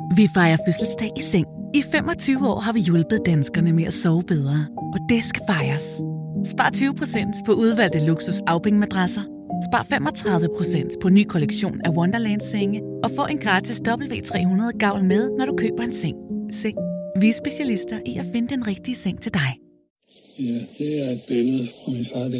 Vi fejrer fødselsdag i seng. I 25 år har vi hjulpet danskerne med at sove bedre. Og det skal fejres. Spar 20% på udvalgte luksus Aubing-madrasser. Spar 35% på ny kollektion af Wonderland-senge. Og få en gratis W300-gavl med, når du køber en seng. Seng. Vi er specialister i at finde den rigtige seng til dig. Ja, det er et billede fra min far.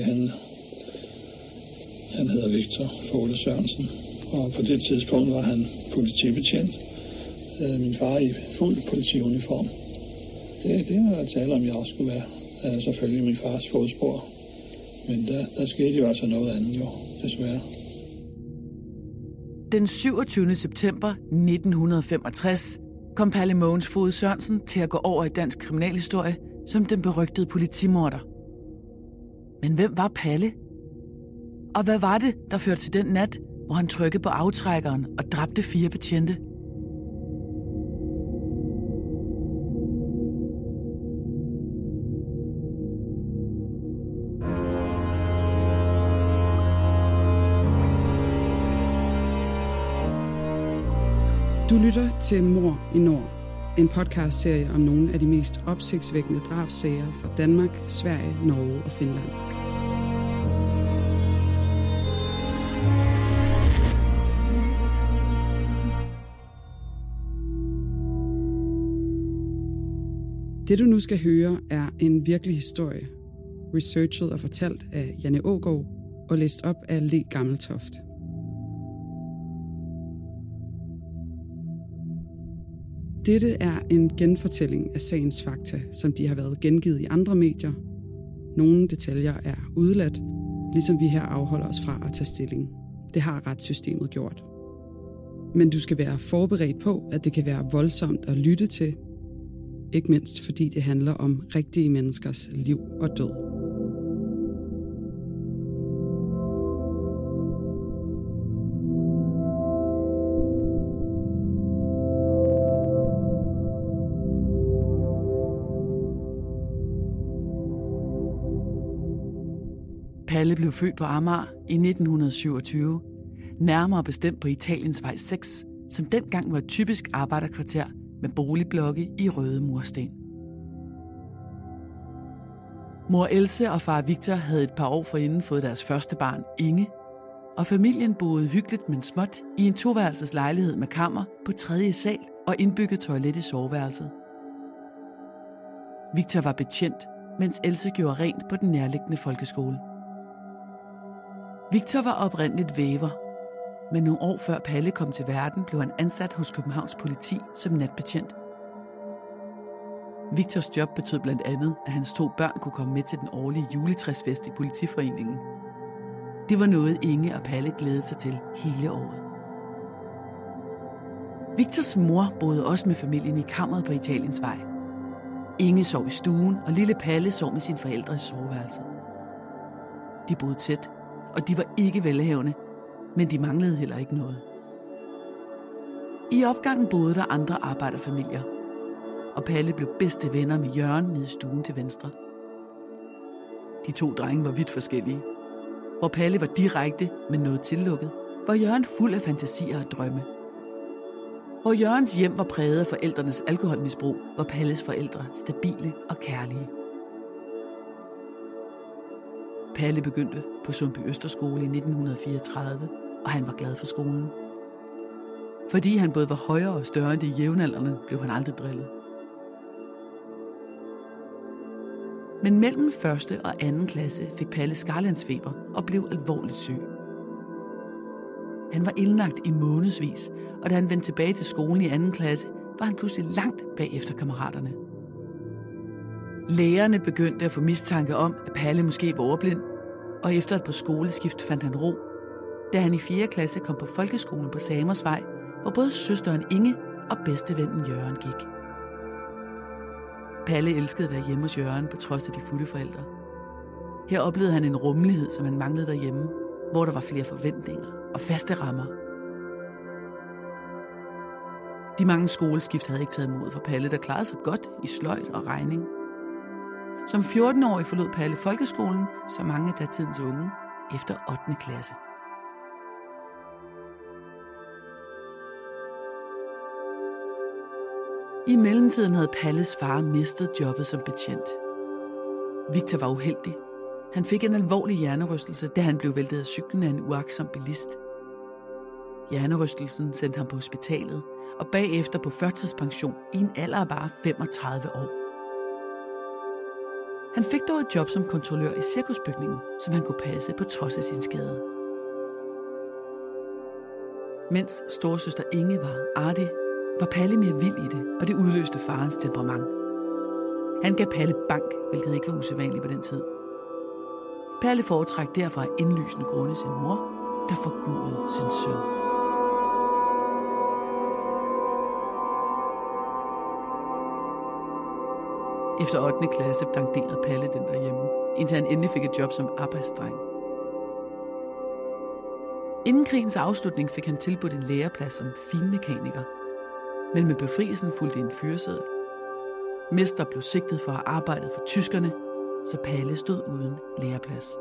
Han hedder Victor Fogle Sørensen. Og på det tidspunkt var han politibetjent. Min far i fuld politiuniform. Det var at tale om, jeg også skulle være selvfølgelig min fars fodspor. Men der skete jo altså noget andet jo, desværre. Den 27. september 1965 kom Palle Mogens Foged Sørensen til at gå over i dansk kriminalhistorie som den berygtede politimorder. Men hvem var Palle? Og hvad var det, der førte til den nat, hvor han trykkede på aftrækkeren og dræbte 4 betjente? Du lytter til Mord i Nord, en podcastserie om nogle af de mest opsigtsvækkende drabssager fra Danmark, Sverige, Norge og Finland. Det du nu skal høre er en virkelig historie, researchet og fortalt af Janne Aagaard og læst op af Le Gammeltoft. Dette er en genfortælling af sagens fakta, som de har været gengivet i andre medier. Nogle detaljer er udeladt, ligesom vi her afholder os fra at tage stilling. Det har retssystemet gjort. Men du skal være forberedt på, at det kan være voldsomt at lytte til. Ikke mindst fordi det handler om rigtige menneskers liv og død. Palle blev født på Amager i 1927, nærmere bestemt på Italiensvej 6, som dengang var et typisk arbejderkvarter med boligblokke i røde mursten. Mor Else og far Victor havde et par år forinden fået deres første barn, Inge, og familien boede hyggeligt, men småt i en 2-værelses lejlighed med kammer på 3. sal og indbygget toilet i soveværelset. Victor var betjent, mens Else gjorde rent på den nærliggende folkeskole. Victor var oprindeligt væver, men nogle år før Palle kom til verden, blev han ansat hos Københavns politi som natbetjent. Victors job betød blandt andet, at hans 2 børn kunne komme med til den årlige juletræsfest i politiforeningen. Det var noget, Inge og Palle glædede sig til hele året. Victors mor boede også med familien i kammeret på Italiensvej. Inge sov i stuen, og lille Palle sov med sine forældre i soveværelset. De boede tæt, og de var ikke velhavende, men de manglede heller ikke noget. I opgangen boede der andre arbejderfamilier, og Palle blev bedste venner med Jørgen nede i stuen til venstre. De 2 drenge var vidt forskellige. Hvor Palle var direkte, men noget tillukket, var Jørgen fuld af fantasier og drømme. Hvor Jørgens hjem var præget af forældrenes alkoholmisbrug, var Palles forældre stabile og kærlige. Palle begyndte på Sundby Østerskole i 1934, og han var glad for skolen. Fordi han både var højere og større end de jævnaldrende, blev han aldrig drillet. Men mellem 1. og 2. klasse fik Palle skarlandsfeber og blev alvorligt syg. Han var indlagt i månedsvis, og da han vendte tilbage til skolen i 2. klasse, var han pludselig langt bagefter kammeraterne. Lærerne begyndte at få mistanke om, at Palle måske var ordblind, og efter et par skoleskift fandt han ro, da han i 4. klasse kom på folkeskolen på Samersvej, hvor både søsteren Inge og bedstevennen Jørgen gik. Palle elskede at være hjemme hos Jørgen på trods af de fulde forældre. Her oplevede han en rummelighed, som han manglede derhjemme, hvor der var flere forventninger og faste rammer. De mange skoleskift havde ikke taget imod for Palle, der klarede sig godt i sløjd og regning. Som 14-årig forlod Palle folkeskolen, så mange af datidens unge, efter 8. klasse. I mellemtiden havde Palles far mistet jobbet som betjent. Victor var uheldig. Han fik en alvorlig hjernerystelse, da han blev væltet af cyklen af en uagtsom bilist. Hjernerystelsen sendte ham på hospitalet, og bagefter på førtidspension i en alder af bare 35 år. Han fik dog et job som kontrollør i cirkusbygningen, som han kunne passe på trods af sin skade. Mens storesøster Inge var artig, var Palle mere vild i det, og det udløste farens temperament. Han gav Palle bank, hvilket ikke var usædvanligt på den tid. Palle foretrak derfor af indlysende grunde sin mor, der forgudede sin søn. Efter 8. klasse blanderede Palle den derhjemme, indtil han endelig fik et job som arbejdsdreng. Inden krigens afslutning fik han tilbudt en læreplads som finmekaniker, men med befrielsen fulgte en fyreseddel. Mester blev sigtet for at arbejde for tyskerne, så Palle stod uden læreplads.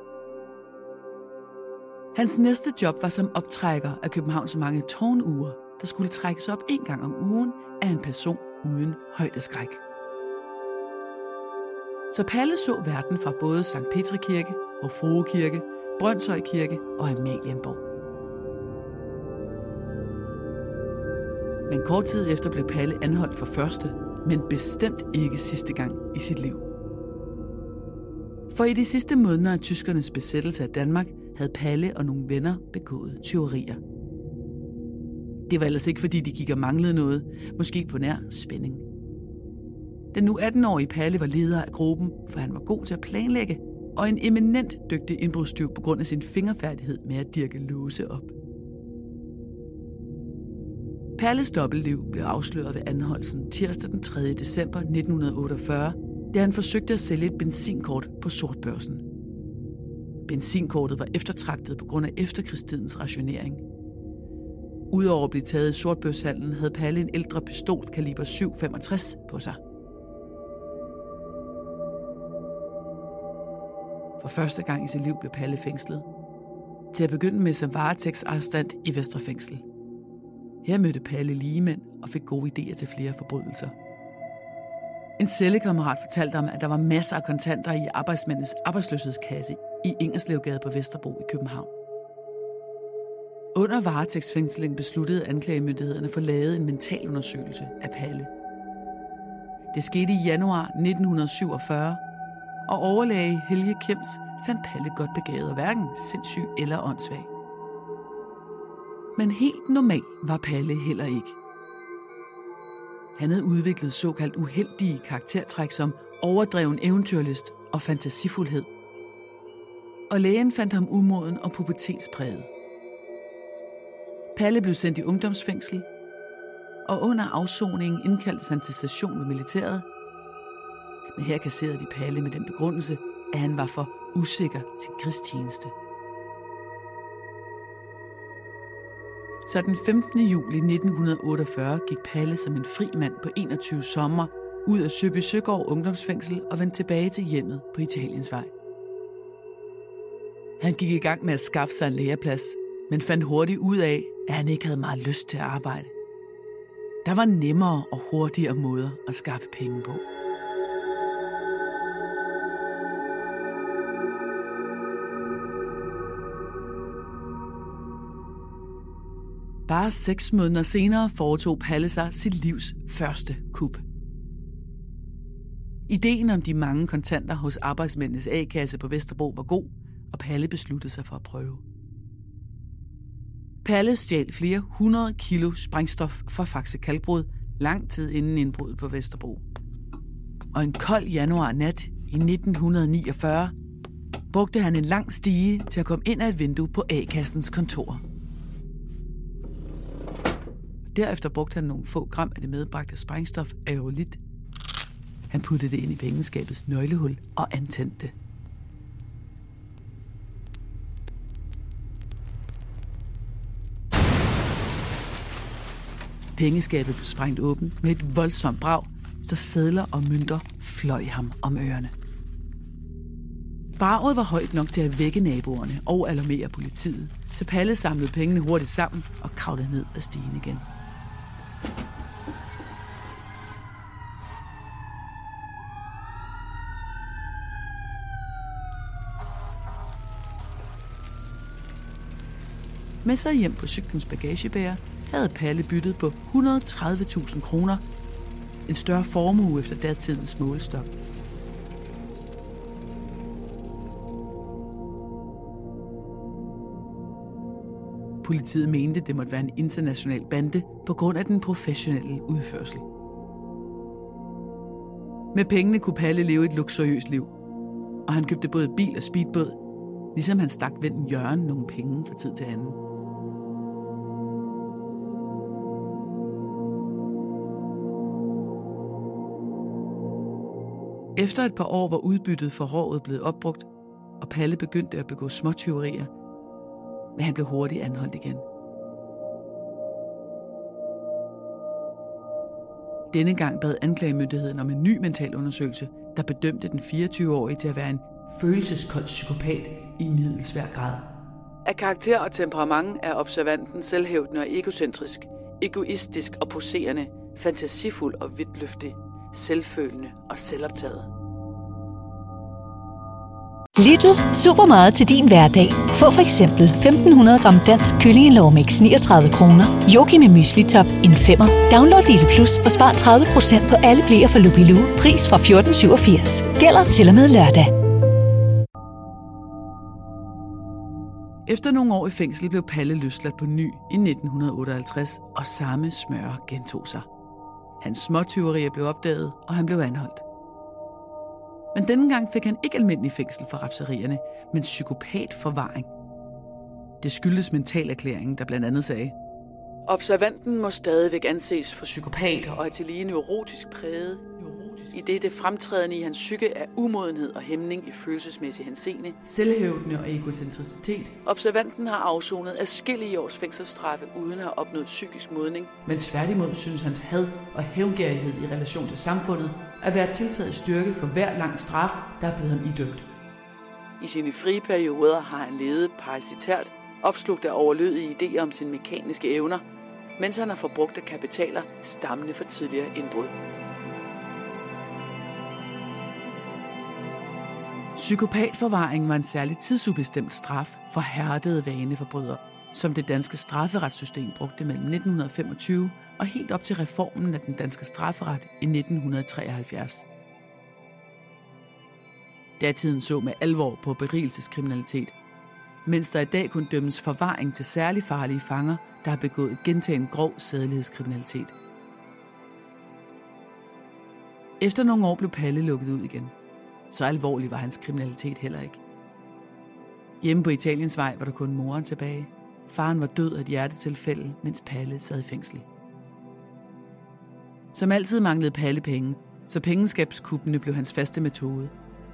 Hans næste job var som optrækker af Københavns mange tårnure, der skulle trækkes op en gang om ugen af en person uden højdeskræk. Så Palle så verden fra både Sankt Petri Kirke, Vor Frue Kirke, Brønshøj Kirke og Amalienborg. Men kort tid efter blev Palle anholdt for første, men bestemt ikke sidste gang i sit liv. For i de sidste måneder af tyskernes besættelse af Danmark havde Palle og nogle venner begået tyverier. Det var ellers ikke, fordi de gik og manglede noget, måske på nær spænding. Den nu 18-årige Palle var leder af gruppen, for han var god til at planlægge, og en eminent dygtig indbrudstyv på grund af sin fingerfærdighed med at dirke låse op. Palles dobbeltliv blev afsløret ved anholdelsen tirsdag den 3. december 1948, da han forsøgte at sælge et benzinkort på sortbørsen. Benzinkortet var eftertragtet på grund af efterkrigstidens rationering. Udover at blive taget i sortbørshandlen, havde Palle en ældre pistol kaliber 7,65 på sig. For første gang i sit liv blev Palle fængslet. Til at begynde med som varetægtsarrestant i Vestre Fængsel. Her mødte Palle ligemænd og fik gode idéer til flere forbrydelser. En cellekammerat fortalte ham, at der var masser af kontanter i arbejdsmændenes arbejdsløshedskasse i Ingerslevgade på Vesterbro i København. Under varetægtsfængslingen besluttede anklagemyndighederne at få lavet en mentalundersøgelse af Palle. Det skete i januar 1947, og overlæge Helge Kems fandt Palle godt begavet og hverken sindssyg eller åndssvag. Men helt normal var Palle heller ikke. Han havde udviklet såkaldt uheldige karaktertræk som overdreven eventyrlyst og fantasifuldhed. Og lægen fandt ham umoden og pubertetspræget. Palle blev sendt i ungdomsfængsel, og under afsoningen indkaldtes han til station med militæret. Men her kasserede de Palle med den begrundelse, at han var for usikker til krigstjeneste. Så den 15. juli 1948 gik Palle som en fri mand på 21 sommer ud af Søby Søgaard Ungdomsfængsel og vendte tilbage til hjemmet på Italiensvej. Han gik i gang med at skaffe sig en læreplads, men fandt hurtigt ud af, at han ikke havde meget lyst til at arbejde. Der var nemmere og hurtigere måder at skaffe penge på. Bare 6 måneder senere foretog Palle sig sit livs første kup. Ideen om de mange kontanter hos arbejdsmændenes A-kasse på Vesterbro var god, og Palle besluttede sig for at prøve. Palle stjal flere 100 kilo sprængstof fra Faxe Kalkbrud lang tid inden indbruddet på Vesterbro. Og en kold januarnat i 1949 brugte han en lang stige til at komme ind ad et vindue på A-kassens kontor. Derefter brugte han nogle få gram af det medbragte sprængstof aerolit. Han puttede det ind i pengeskabets nøglehul og antændte det. Pengeskabet blev sprængt åben med et voldsomt brag, så sedler og mønter fløj ham om ørerne. Braget var højt nok til at vække naboerne og alarmere politiet, så Palle samlede pengene hurtigt sammen og kravlede ned ad stigen igen. Med sig hjem på cyklens bagagebærer havde Palle byttet på 130.000 kroner. En større formue efter datidens målestok. Politiet mente, det måtte være en international bande på grund af den professionelle udførsel. Med pengene kunne Palle leve et luksuriøst liv, og han købte både bil og speedbåd, ligesom han stak vennen Jørgen nogle penge fra tid til anden. Efter et par år var udbyttet for rådet blevet opbrugt, og Palle begyndte at begå småtyverier, men han blev hurtigt anholdt igen. Denne gang bad anklagemyndigheden om en ny mentalundersøgelse, der bedømte den 24-årige til at være en følelseskold psykopat i middelsvær grad. Af karakter og temperament er observanten selvhævdende og egocentrisk, egoistisk og poserende, fantasifuld og vidtløftig, selvfølende og selvoptaget. Lidl. Super meget til din hverdag. Få for eksempel 1500 gram dansk kyllingelårmix 39 kroner. Yogi med mysli-top en 5'er. Download Lidl Plus og spar 30% på alle bleer for Lupilou. Pris fra 14,87. Gælder til og med lørdag. Efter nogle år i fængsel blev Palle løsladt på ny i 1958, og samme smøre gentog sig. Hans småtyverier blev opdaget, og han blev anholdt. Men denne gang fik han ikke almindelig fængsel for rapserierne, men psykopatforvaring. Det skyldes mentalerklæringen, der blandt andet sagde: observanten må stadigvæk anses for psykopat og er tillige neurotisk præget, i det fremtrædende i hans psyke er umodenhed og hæmning i følelsesmæssig henseende, selvhævdende og egocentricitet. Observanten har afsonet adskillige års fængselsstraffe uden at have opnået psykisk modning, men tværtimod synes hans had og hævngærighed i relation til samfundet at være tiltaget styrke for hver lang straf, der er blevet ham idømt. I sine frie perioder har han levet parasitært, opslugt af overlødige idéer om sine mekaniske evner, mens han har forbrugt af kapitaler stammende fra tidligere indbrud. Psykopatforvaring var en særlig tidsubestemt straf for hærdede vaneforbrydere, som det danske strafferetssystem brugte mellem 1925 og helt op til reformen af den danske strafferet i 1973. Datiden så med alvor på berigelseskriminalitet, mens der i dag kun dømmes forvaring til særlig farlige fanger, der har begået gentagen grov sædelighedskriminalitet. Efter nogle år blev Palle lukket ud igen. Så alvorlig var hans kriminalitet heller ikke. Hjemme på Italiensvej var der kun moren tilbage. Faren var død af et hjertetilfælde, mens Palle sad i fængsel. Som altid manglede Palle penge, så pengeskabskuppene blev hans faste metode.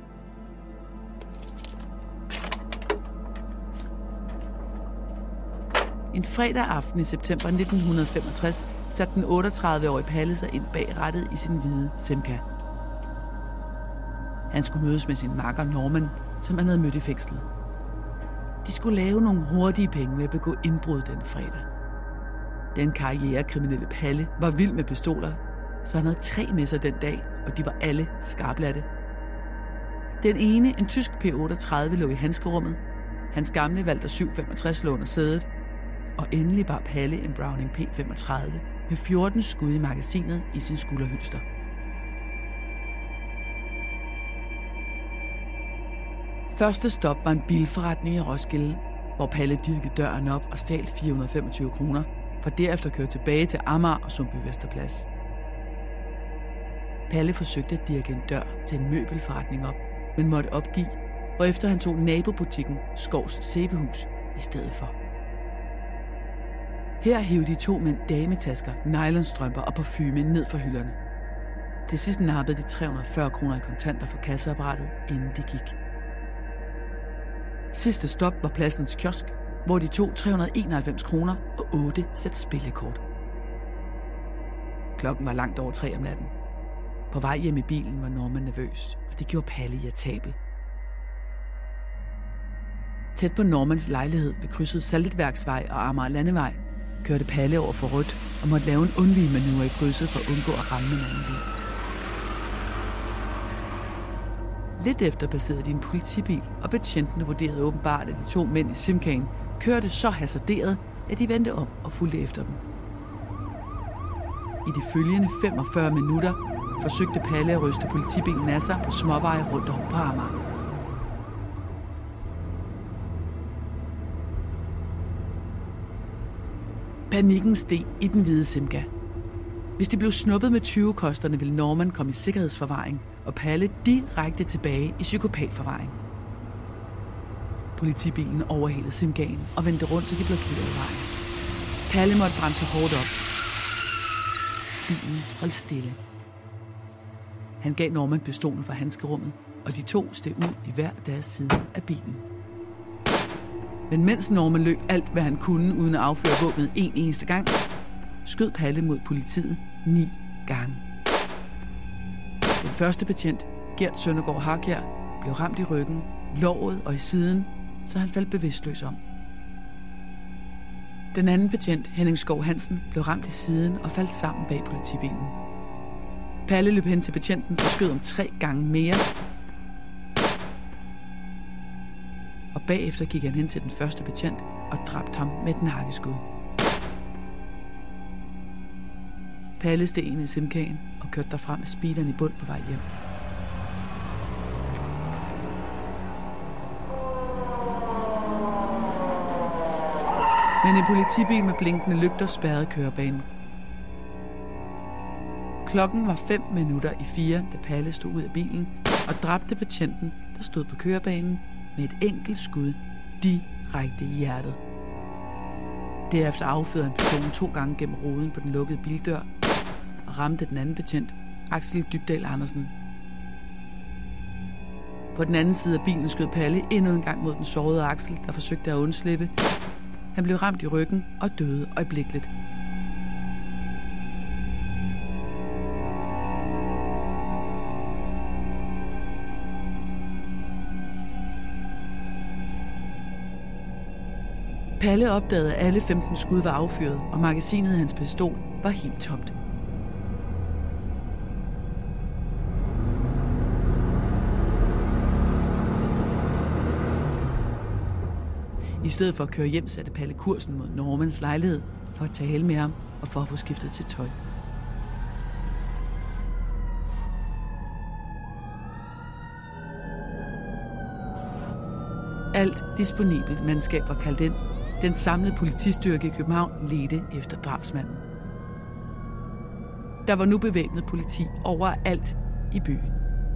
En fredag aften i september 1965 satte den 38-årige Palle sig ind bag rattet i sin hvide Simca. Han skulle mødes med sin makker Norman, som han havde mødt i fængslet. De skulle lave nogle hurtige penge ved at begå indbrud denne fredag. Den karrierekriminelle Palle var vild med pistoler, så han havde 3 med sig den dag, og de var alle skarplatte. Den ene, en tysk P38, lå i handskerummet. Hans gamle Walter 765 lå under sædet. Og endelig bar Palle en Browning P35 med 14 skud i magasinet i sin skulderhylster. Første stop var en bilforretning i Roskilde, hvor Palle dirkede døren op og stjal 425 kroner, for derefter køre tilbage til Amager og Sundby Vesterplads. Palle forsøgte at dirke en dør til en møbelforretning op, men måtte opgive, hvorefter han tog nabobutikken Skovs Sæbehus i stedet for. Her hævde de 2 mænd dametasker, nylonstrømper og parfume ned fra hylderne. Til sidst nappede de 340 kroner i kontanter fra kasseapparatet, inden de gik. Sidste stop var pladsens kiosk, hvor de tog 391 kroner og 8 sæt spillekort. Klokken var langt over 3 om natten. På vej hjem i bilen var Norman nervøs, og det gjorde Palle irritabel. Tæt på Normans lejlighed ved krydset Saltværksvej og Amager Landevej kørte Palle over for rødt og måtte lave en undvig manøvre i krydset for at undgå at ramme en anden bil. Lidt efter passerede de en politibil, og betjentene vurderede åbenbart, at de 2 mænd i Simcaen kørte så hasarderet, at de vendte om og fulgte efter dem. I de følgende 45 minutter forsøgte Palle at ryste politibilen af sig på småveje rundt om på Amager. Panikken steg i den hvide Simca. Hvis de blev snuppet med 20-kosterne, ville Norman komme i sikkerhedsforvaring, og Palle direkte tilbage i psykopatforvaring. Politibilen overhalede Simcaen og vendte rundt, så de blokerede vejen. Palle måtte bremse hårdt op. Bilen holdt stille. Han gav Norman pistolen fra handskerummet, og de to steg ud i hver deres side af bilen. Men mens Norman løb alt, hvad han kunne, uden at afføre våbnet en eneste gang, skød Palle mod politiet 9 gange. Den første betjent, Gert Søndergaard Harkjær, blev ramt i ryggen, låret og i siden, så han faldt bevidstløs om. Den anden betjent, Henning Skov Hansen, blev ramt i siden og faldt sammen bag politibilen. Palle løb hen til betjenten og skød om 3 gange mere. Og bagefter gik han hen til den første betjent og dræbte ham med et nakkeskud. Palle steg ind i Simcaen og kørte derfra med speederen i bund på vej hjem. Men en politibil med blinkende lygter spærrede kørebanen. Klokken var 4:05, da Palle stod ud af bilen og dræbte betjenten, der stod på kørebanen med et enkelt skud direkte i hjertet. Derefter affyrede han pistolen 2 gange gennem ruden på den lukkede bildør og ramte den anden betjent, Axel Dybdahl Andersen. På den anden side af bilen skød Palle endnu en gang mod den sårede Axel, der forsøgte at undslippe. Han blev ramt i ryggen og døde øjeblikkeligt. Palle opdagede, at alle 15 skud var affyret, og magasinet af hans pistol var helt tomt. I stedet for at køre hjem, satte Palle kursen mod Normans lejlighed for at tale med ham og for at få skiftet til tøj. Alt disponibelt mandskab var kaldt ind. Den samlede politistyrke i København ledte efter drabsmanden. Der var nu bevæbnet politi overalt i byen.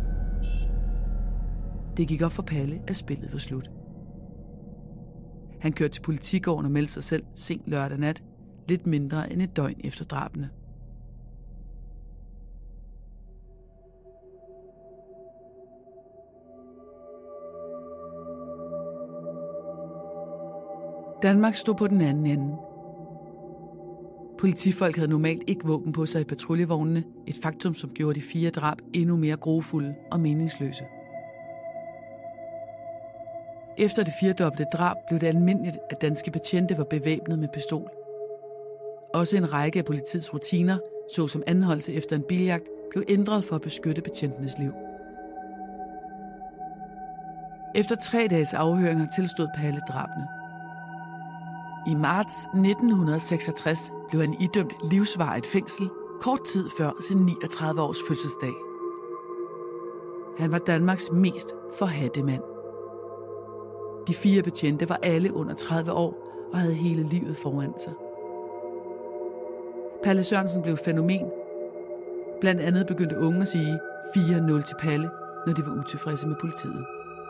Det gik op for Palle, at spillet var slut. Han kørte til politigården og meldte sig selv sent lørdag nat, lidt mindre end et døgn efter drabene. Danmark stod på den anden ende. Politifolk havde normalt ikke våben på sig i patruljevognene, et faktum, som gjorde de 4 drab endnu mere grufulde og meningsløse. Efter det 4-dobbelte drab blev det almindeligt, at danske betjente var bevæbnet med pistol. Også en række af politiets rutiner, såsom anholdelse efter en biljagt, blev ændret for at beskytte betjentenes liv. Efter 3 dages afhøringer tilstod Palle drabene. I marts 1966 blev han idømt livsvarigt fængsel, kort tid før sin 39 års fødselsdag. Han var Danmarks mest forhadte mand. De 4 betjente var alle under 30 år og havde hele livet foran sig. Palle Sørensen blev fænomen. Blandt andet begyndte unge at sige 4-0 til Palle, når de var utilfredse med politiet.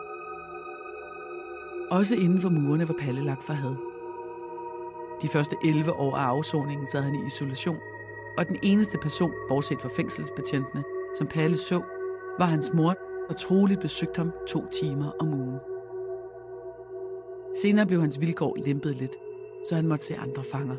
Også inden for murene var Palle lagt for had. De første 11 år af afsoningen sad han i isolation, og den eneste person, bortset fra fængselsbetjentene, som Palle så, var hans mor, der troligt besøgte ham 2 timer om ugen. Senere blev hans vilkår lempet lidt, så han måtte se andre fanger.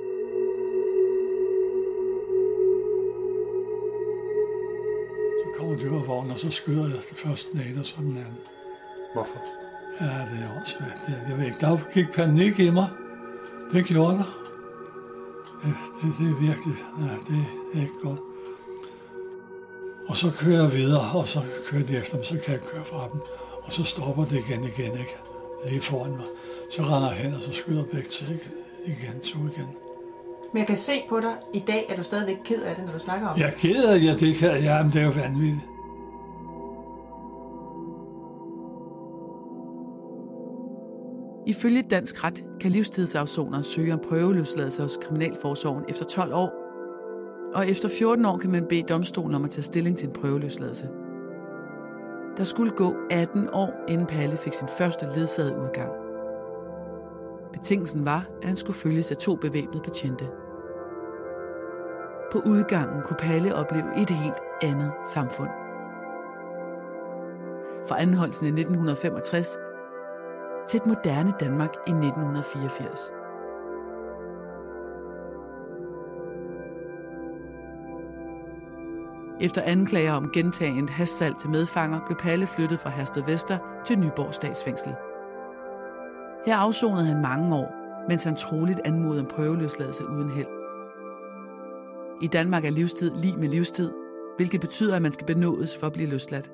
Så kommer dyrevognen, og så skyder jeg det første den ene og så den anden. Hvorfor? Ja, det er også svært. Jeg ved ikke, der gik panik i mig. Det gjorde der. Det er virkelig, det er ikke godt. Og så kører jeg videre, og så kører de efter dem, så kan jeg køre fra dem. Og så stopper det igen, ikke? lige foran mig. Så render jeg hen, og så skyder begge til igen, to igen. Men jeg kan se på dig i dag, at du stadigvæk ked af det, når du snakker om det. Jeg er ked af det, det kan jeg, men det er jo vanvittigt. Ifølge dansk ret kan livstidsafsonere søge om prøveløsladelse hos Kriminalforsorgen efter 12 år, og efter 14 år kan man bede domstolen om at tage stilling til en prøveløsladelse. Der skulle gå 18 år, inden Palle fik sin første ledsagede udgang. Betingelsen var, at han skulle følges af 2 bevæbnede betjente. På udgangen kunne Palle opleve et helt andet samfund. Fra anholdelsen i 1965 til et moderne Danmark i 1984. Efter anklager om gentagent hashsalg til medfanger blev Palle flyttet fra Herstedvester til Nyborg Statsfængsel. Her afsonede han mange år, mens han troligt anmodede om prøveløsladelse uden held. I Danmark er livstid lig med livstid, hvilket betyder, at man skal benådes for at blive løsladt.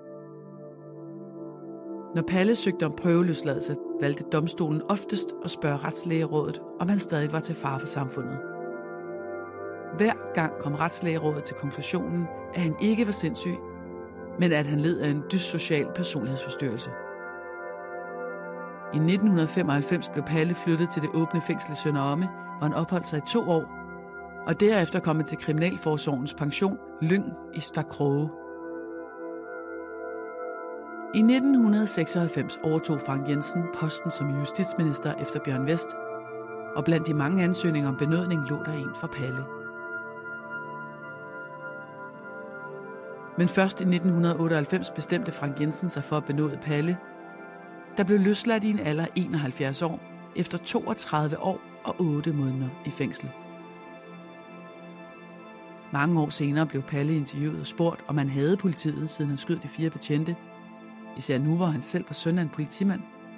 Når Palle søgte om prøveløsladelse, valgte domstolen oftest at spørge Retslægerådet, om han stadig var til fare for samfundet. Hver gang kom Retslægerådet til konklusionen, at han ikke var sindssyg, men at han led af en dyssocial personlighedsforstyrrelse. I 1995 blev Palle flyttet til det åbne fængsel i Sønder Omme, hvor han opholdt sig i 2 år, og derefter kom han til Kriminalforsorgens pension Lyng i Stakroge. I 1996 overtog Frank Jensen posten som justitsminister efter Bjørn Westh, og blandt de mange ansøgninger om benådning lå der en for Palle. Men først i 1998 bestemte Frank Jensen sig for at benåde Palle, der blev løsladt i en alder af 71 år, efter 32 år og 8 måneder i fængsel. Mange år senere blev Palle interviewet og spurgt, om han havde politiet, siden han skød de 4 betjente. Især nu, hvor han selv var søn af en politimand.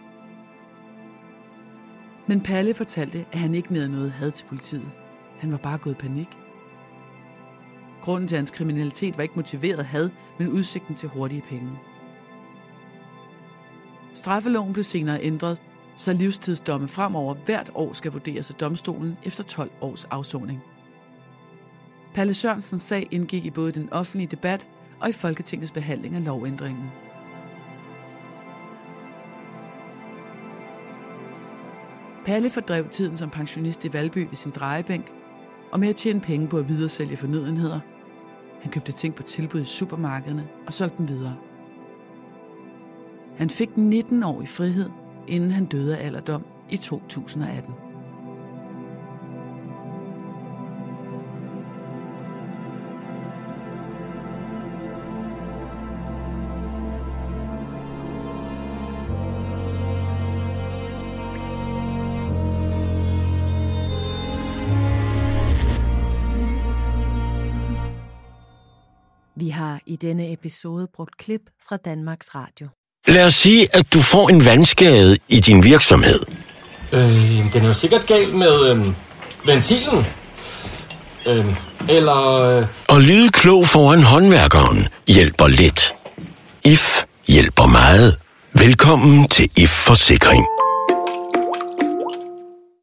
Men Palle fortalte, at han ikke nærede noget had til politiet. Han var bare gået i panik. Grunden til hans kriminalitet var ikke motiveret had, men udsigten til hurtige penge. Straffeloven blev senere ændret, så livstidsdomme fremover hvert år skal vurderes af domstolen efter 12 års afsoning. Palle Sørensens sag indgik i både den offentlige debat og i Folketingets behandling af lovændringen. Palle fordrev tiden som pensionist i Valby ved sin drejebænk, og med at tjene penge på at videresælge fornødenheder. Han købte ting på tilbud i supermarkederne og solgte dem videre. Han fik 19 år i frihed, inden han døde af alderdom i 2018. Vi har i denne episode brugt klip fra Danmarks Radio. Lad os sige, at du får en vandskade i din virksomhed. Den er jo sikkert galt med ventilen. Og lyde klog foran håndværkeren hjælper lidt. IF hjælper meget. Velkommen til IF Forsikring.